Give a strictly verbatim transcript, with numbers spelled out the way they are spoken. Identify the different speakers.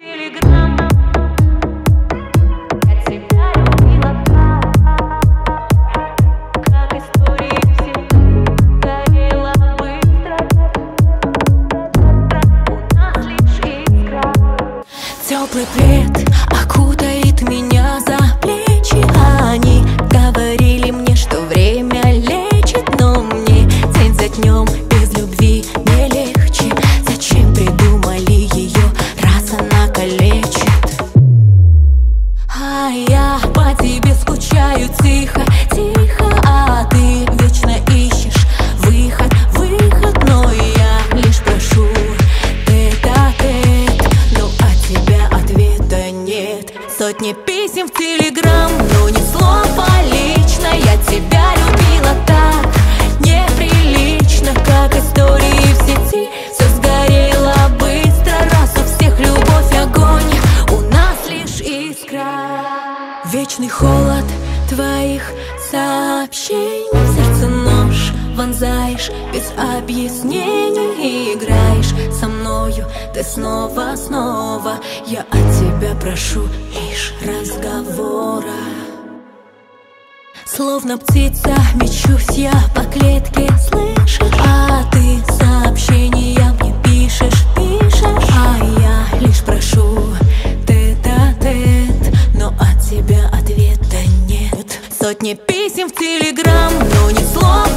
Speaker 1: Телеграм. Я тебя любила так, как истории все горело быстро. У нас лишь искра.
Speaker 2: Теплый плед окутает меня за плечи. Они говорили мне, что время лечит, но мне день за днем без любви не легче. Зачем придумали ее, раз она калечит? А я по тебе скучаю тихо, тихо, а ты вечно ищешь выход, выход. Но я лишь прошу тет-а-тет, но от тебя ответа нет. Сотни писем в телеграм, но ни слова лично. Я тебя любила так неприлично, как истории в сети. Все сгорело быстро, раз у всех любовь огонь, у нас лишь искра. Вечный холод твоих сообщений, в сердце нож вонзаешь без объяснений. И играешь со мною ты снова, снова. Я от тебя прошу лишь разговора. Словно птица мечусь я по клетке, слышишь? А ты сообщения мне пишешь, пишешь. А я лишь прошу тет-а-тет, но от тебя ответа нет. Сотни писем в телеграм, но ни слова